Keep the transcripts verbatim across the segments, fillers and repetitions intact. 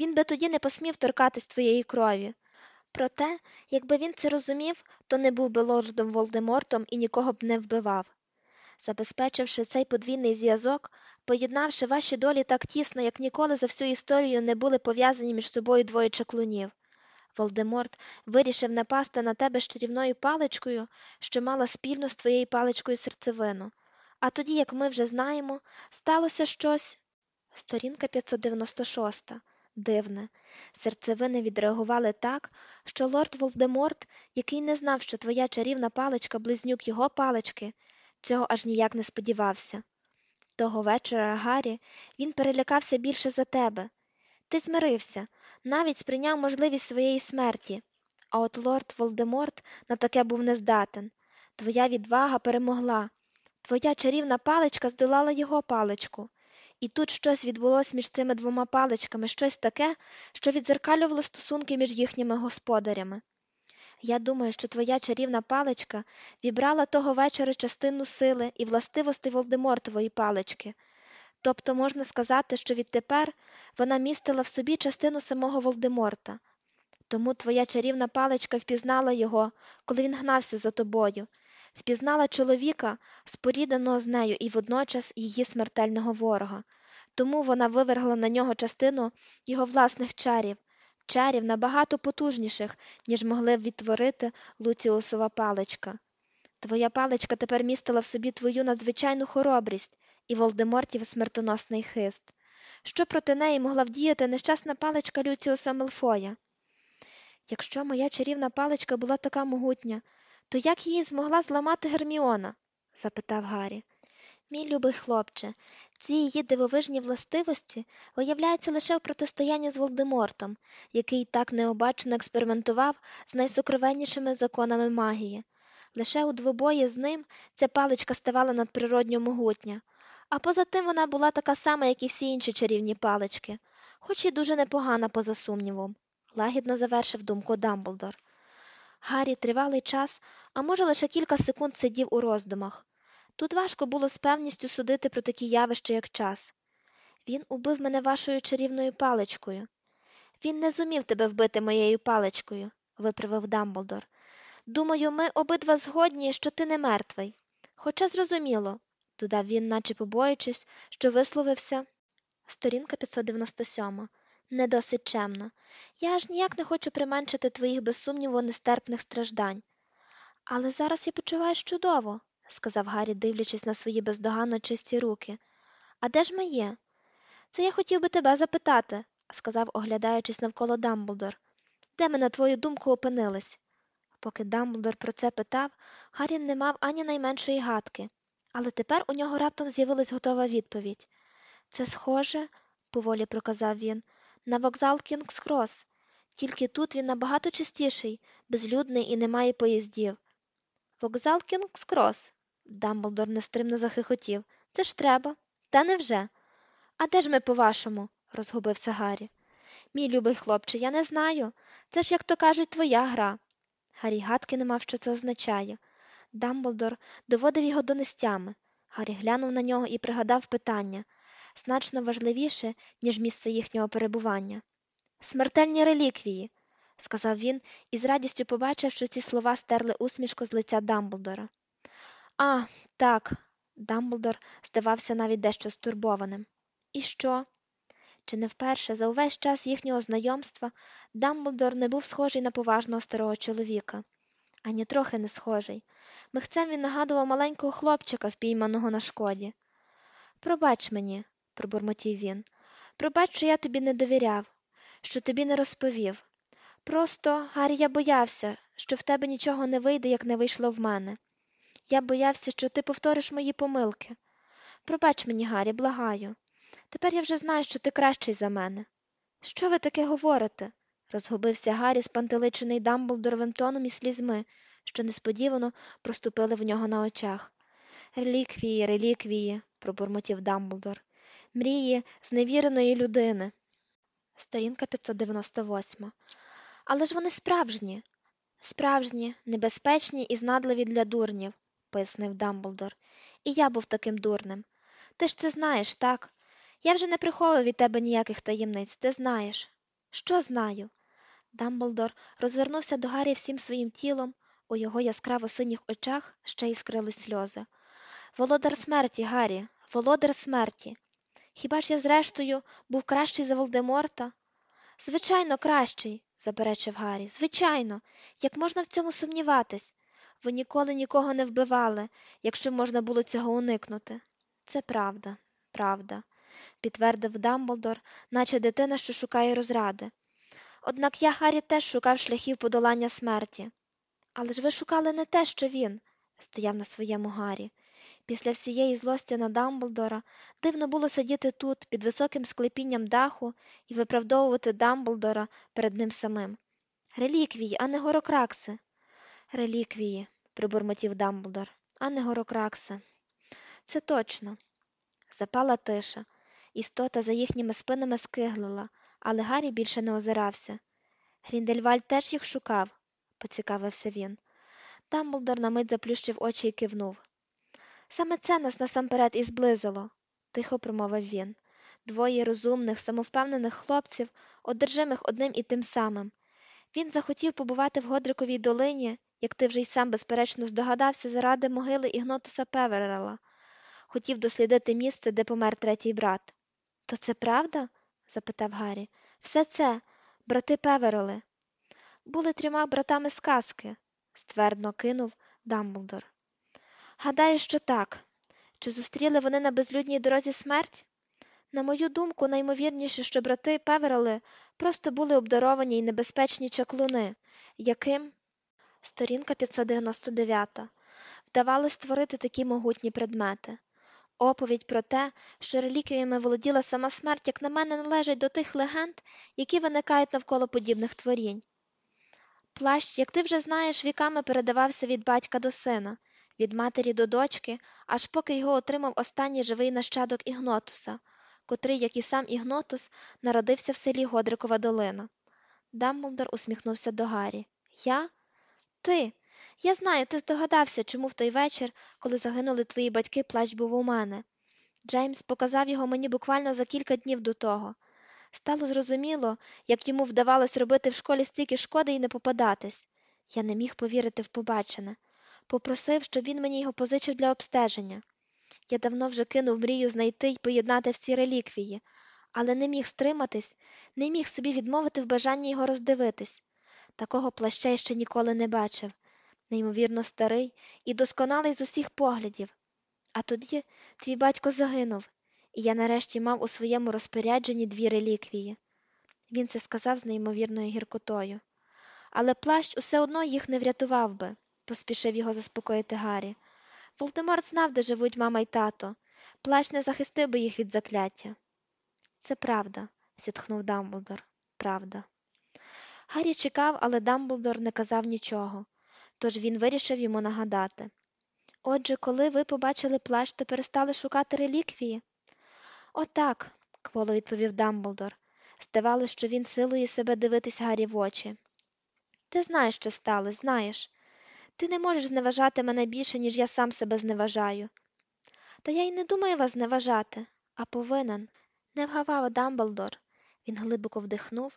він би тоді не посмів торкатись твоєї крові. Проте, якби він це розумів, то не був би лордом Волдемортом і нікого б не вбивав. Забезпечивши цей подвійний зв'язок, поєднавши ваші долі так тісно, як ніколи за всю історію не були пов'язані між собою двоє чаклунів, Волдеморт вирішив напасти на тебе з чарівною паличкою, що мала спільну з твоєю паличкою серцевину. А тоді, як ми вже знаємо, сталося щось... Сторінка п'ятсот дев'яносто шість. Дивне. Серцевини відреагували так, що лорд Волдеморт, який не знав, що твоя чарівна паличка – близнюк його палички, цього аж ніяк не сподівався. Того вечора, Гаррі, він перелякався більше за тебе. Ти змирився, навіть сприйняв можливість своєї смерті. А от лорд Волдеморт на таке був нездатен. Твоя відвага перемогла. Твоя чарівна паличка здолала його паличку. І тут щось відбулося між цими двома паличками, щось таке, що віддзеркалювало стосунки між їхніми господарями. Я думаю, що твоя чарівна паличка вібрала того вечора частину сили і властивостей Волдемортової палички. Тобто можна сказати, що відтепер вона містила в собі частину самого Волдеморта. Тому твоя чарівна паличка впізнала його, коли він гнався за тобою, впізнала чоловіка, спорідненого з нею і водночас її смертельного ворога. Тому вона вивергла на нього частину його власних чарів, чарів набагато потужніших, ніж могли б відтворити Луціусова паличка. Твоя паличка тепер містила в собі твою надзвичайну хоробрість і Волдемортів смертоносний хист. Що проти неї могла вдіяти нещасна паличка Люціуса Мелфоя? Якщо моя чарівна паличка була така могутня, то як її змогла зламати Герміона? Запитав Гаррі. Мій любий хлопче, ці її дивовижні властивості виявляються лише в протистоянні з Волдемортом, який так необачно експериментував з найсокровеннішими законами магії. Лише у двобої з ним ця паличка ставала надприродньо могутня, а поза тим вона була така сама, як і всі інші чарівні палички, хоч і дуже непогана поза сумнівом, лагідно завершив думку Дамблдор. Гаррі тривалий час, а може лише кілька секунд сидів у роздумах. Тут важко було з певністю судити про такі явища, як час. Він убив мене вашою чарівною паличкою. Він не зумів тебе вбити моєю паличкою, виправив Дамблдор. Думаю, ми обидва згодні, що ти не мертвий. Хоча зрозуміло, додав він, наче побоюючись, що висловився. Сторінка п'ятсот дев'яносто сім. Не досить чемно. Я аж ніяк не хочу применшити твоїх, без сумніву, нестерпних страждань. Але зараз я почуваюсь чудово, сказав Гаррі, дивлячись на свої бездоганно чисті руки. А де ж ми є? Це я хотів би тебе запитати, сказав, оглядаючись навколо Дамблдор. Де ми, на твою думку, опинились? Поки Дамблдор про це питав, Гаррі не мав ані найменшої гадки. Але тепер у нього раптом з'явилась готова відповідь. Це схоже, поволі проказав він, на вокзал Кінгс-Крос. Тільки тут він набагато чистіший, безлюдний і немає поїздів. Вокзал Кінгс-Крос? Дамблдор нестримно захихотів. Це ж треба. Та невже? А де ж ми, по-вашому? Розгубився Гаррі. Мій любий хлопче, я не знаю. Це ж, як то кажуть, твоя гра. Гаррі гадки не мав, що це означає. Дамблдор доводив його до нестями. Гаррі глянув на нього і пригадав питання, значно важливіше, ніж місце їхнього перебування. «Смертельні реліквії», – сказав він і з радістю побачив, що ці слова стерли усмішку з лиця Дамблдора. «А, так», – Дамблдор здавався навіть дещо стурбованим. «І що?» Чи не вперше за увесь час їхнього знайомства Дамблдор не був схожий на поважного старого чоловіка. Ані трохи не схожий. Михцем він нагадував маленького хлопчика, впійманого на шкоді. «Пробач мені», – пробурмотів він. «Пробач, що я тобі не довіряв, що тобі не розповів. Просто, Гаррі, я боявся, що в тебе нічого не вийде, як не вийшло в мене. Я боявся, що ти повториш мої помилки. Пробач мені, Гаррі, благаю. Тепер я вже знаю, що ти кращий за мене». «Що ви таке говорите?» – розгубився Гаррі, спантеличений Дамблдоровим тоном і слізьми, що несподівано проступили в нього на очах. «Реліквії, реліквії», – пробурмотів Дамблдор. «Мрії зневіреної людини». Сторінка п'ятсот дев'яносто восьма. «Але ж вони справжні». «Справжні, небезпечні і знадливі для дурнів», – пояснив Дамблдор. «І я був таким дурним. Ти ж це знаєш, так? Я вже не приховую від тебе ніяких таємниць, ти знаєш». Що знаю? Дамблдор розвернувся до Гаррі всім своїм тілом, у його яскраво-синіх очах ще іскрили сльози. Володар смерті, Гаррі, володар смерті. Хіба ж я, зрештою, був кращий за Волдеморта? Звичайно, кращий, заперечив Гаррі. Звичайно, як можна в цьому сумніватись? Ви ніколи нікого не вбивали, якщо можна було цього уникнути. Це правда, правда, підтвердив Дамблдор, наче дитина, що шукає розради. Однак я, Гаррі, теж шукав шляхів подолання смерті. Але ж ви шукали не те, що він, стояв на своєму Гаррі. Після всієї злості на Дамблдора дивно було сидіти тут, під високим склепінням даху, і виправдовувати Дамблдора перед ним самим. Реліквії, а не горокракси. Реліквії, пробурмотів Дамблдор, а не горокракси. Це точно. Запала тиша. Істота за їхніми спинами скиглила, але Гаррі більше не озирався. Гріндельвальд теж їх шукав, поцікавився він. Дамблдор на мить заплющив очі і кивнув. Саме це нас насамперед і зблизило, тихо промовив він. Двоє розумних, самовпевнених хлопців, одержимих одним і тим самим. Він захотів побувати в Годриковій долині, як ти вже й сам безперечно здогадався, заради могили Ігнотуса Певерела. Хотів дослідити місце, де помер третій брат. То це правда? запитав Гаррі. Все це, брати Певерели. Були трьома братами з казки, ствердно кинув Дамблдор. Гадаю, що так. Чи зустріли вони на безлюдній дорозі смерть? На мою думку, наймовірніше, що брати Певерели просто були обдаровані й небезпечні чаклуни, яким, сторінка п'ятсот дев'яносто дев'ять, вдавалось створити такі могутні предмети. Оповідь про те, що реліквіями володіла сама смерть, як на мене, належить до тих легенд, які виникають навколо подібних творінь. Плащ, як ти вже знаєш, віками передавався від батька до сина, від матері до дочки, аж поки його отримав останній живий нащадок Ігнотуса, котрий, як і сам Ігнотус, народився в селі Годрикова долина. Дамблдор усміхнувся до Гаррі. Я? Ти. Я знаю, ти здогадався, чому в той вечір, коли загинули твої батьки, плащ був у мене. Джеймс показав його мені буквально за кілька днів до того. Стало зрозуміло, як йому вдавалось робити в школі стільки шкоди і не попадатись. Я не міг повірити в побачене. Попросив, щоб він мені його позичив для обстеження. Я давно вже кинув мрію знайти й поєднати всі реліквії, але не міг стриматись, не міг собі відмовити в бажанні його роздивитись. Такого плаща я ще ніколи не бачив. Неймовірно старий і досконалий з усіх поглядів. А тоді твій батько загинув, і я нарешті мав у своєму розпорядженні дві реліквії. Він це сказав з неймовірною гіркотою. Але плащ усе одно їх не врятував би, поспішив його заспокоїти Гаррі. Волдеморт знав, де живуть мама й тато. Плащ не захистив би їх від закляття. Це правда, зітхнув Дамблдор. Правда. Гаррі чекав, але Дамблдор не казав нічого, тож він вирішив йому нагадати. Отже, коли ви побачили плащ, то перестали шукати реліквії? Отак, кволо відповів Дамблдор. Здавалось, що він силує себе дивитись Гаррі в очі. Ти знаєш, що сталося, знаєш. Ти не можеш зневажати мене більше, ніж я сам себе зневажаю. Та я й не думаю вас зневажати, а повинен. Не вгавав Дамблдор. Він глибоко вдихнув.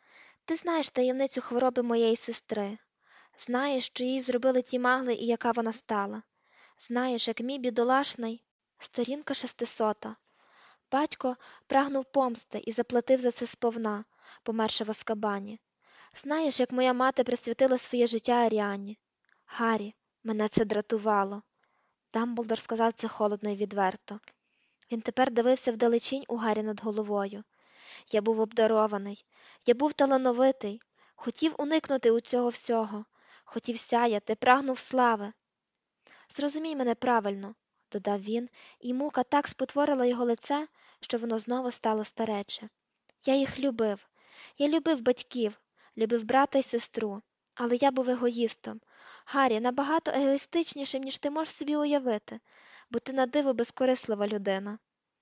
Ти знаєш таємницю хвороби моєї сестри. Знаєш, що їй зробили ті магли і яка вона стала. Знаєш, як мій бідолашний, сторінка шестисота. Батько прагнув помсти і заплатив за це сповна, померши в Азкабані. Знаєш, як моя мати присвятила своє життя Аріані. Гаррі, мене це дратувало. Дамблдор сказав це холодно і відверто. Він тепер дивився вдалечінь у Гаррі над головою. Я був обдарований, я був талановитий, хотів уникнути у цього всього, хотів сяяти, прагнув слави. Зрозумій мене правильно, додав він, і мука так спотворила його лице, що воно знову стало старече. Я їх любив. Я любив батьків, любив брата й сестру, але я був егоїстом. Гаррі, набагато егоїстичнішим, ніж ти можеш собі уявити, бо ти на диво безкорислива людина.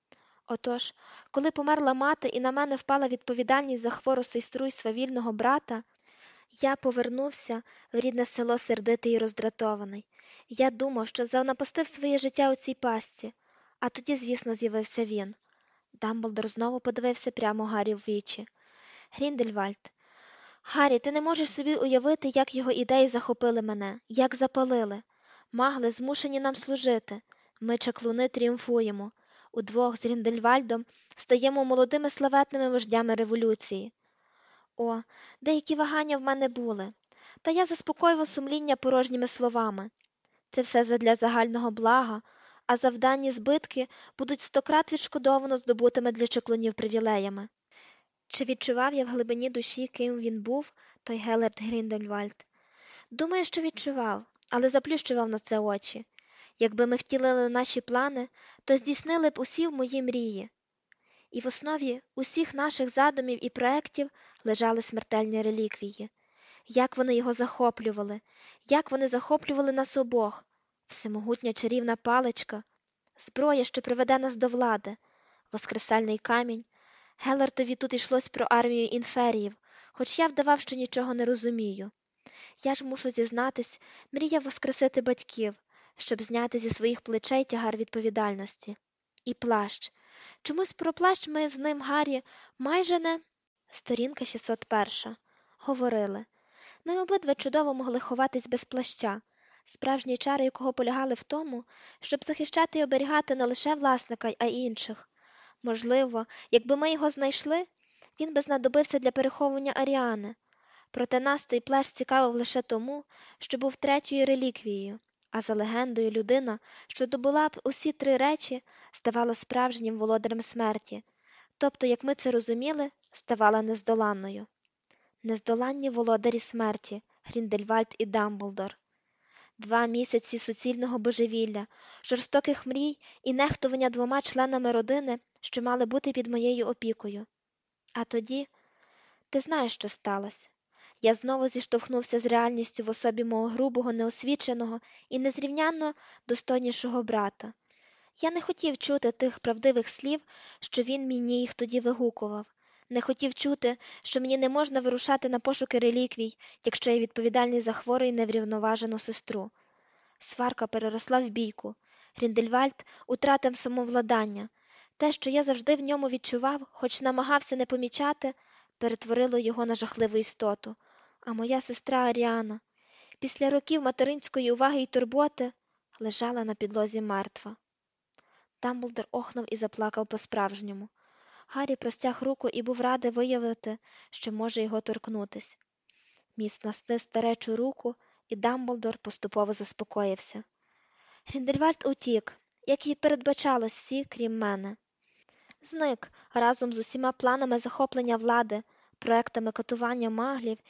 Отож, коли померла мати і на мене впала відповідальність за хвору сестру й свавільного брата, я повернувся в рідне село сердитий і роздратований. Я думав, що занапастив своє життя у цій пастці, а тоді, звісно, з'явився він. Дамблдор знову подивився прямо Гаррі в вічі. Гріндельвальд. Гаррі, ти не можеш собі уявити, як його ідеї захопили мене, як запалили. Магли змушені нам служити. Ми, чаклуни, тріумфуємо. Удвох з Гріндельвальдом стаємо молодими славетними вождями революції. О, деякі вагання в мене були. Та я заспокоював сумління порожніми словами. Це все задля загального блага, а завдані збитки будуть стократ відшкодовано здобутими для чаклунів привілеями. Чи відчував я в глибині душі, ким він був, той Гелерт Гріндельвальд? Думаю, що відчував, але заплющував на це очі. Якби ми втілили наші плани, то здійснили б усі в мої мрії. І в основі усіх наших задумів і проєктів лежали смертельні реліквії. Як вони його захоплювали, як вони захоплювали нас обох. Всемогутня чарівна паличка, зброя, що приведе нас до влади, воскресальний камінь. Гелертові тут йшлось про армію інферіїв, хоч я вдавав, що нічого не розумію. Я ж мушу зізнатись, мріяв воскресити батьків, щоб зняти зі своїх плечей тягар відповідальності. І плащ. Чомусь про плащ ми з ним, Гаррі, майже не... Сторінка шістсот перша. Говорили. Ми обидва чудово могли ховатись без плаща, справжні чари якого полягали в тому, щоб захищати і оберігати не лише власника, а й інших. Можливо, якби ми його знайшли, він би знадобився для переховування Аріани. Проте нас цей плащ цікавив лише тому, що був третьою реліквією, а за легендою людина, що добула б усі три речі, ставала справжнім володарем смерті, тобто, як ми це розуміли, ставала нездоланною. Нездоланні володарі смерті, Гріндельвальд і Дамблдор. Два місяці суцільного божевілля, жорстоких мрій і нехтування двома членами родини, що мали бути під моєю опікою. А тоді, ти знаєш, що сталося. Я знову зіштовхнувся з реальністю в особі мого грубого, неосвіченого і незрівнянно достойнішого брата. Я не хотів чути тих правдивих слів, що він мені їх тоді вигукував. Не хотів чути, що мені не можна вирушати на пошуки реліквій, якщо я відповідальний за хвору і неврівноважену сестру. Сварка переросла в бійку. Гріндельвальд утратив самовладання. Те, що я завжди в ньому відчував, хоч намагався не помічати, перетворило його на жахливу істоту. А моя сестра Аріана, після років материнської уваги й турботи, лежала на підлозі мертва. Дамблдор охнув і заплакав по-справжньому. Гаррі простяг руку і був радий виявити, що може його торкнутись. Міцно стис старечу руку, і Дамблдор поступово заспокоївся. Гріндельвальд утік, як і передбачалось всі, крім мене. Зник разом з усіма планами захоплення влади, проектами катування маглів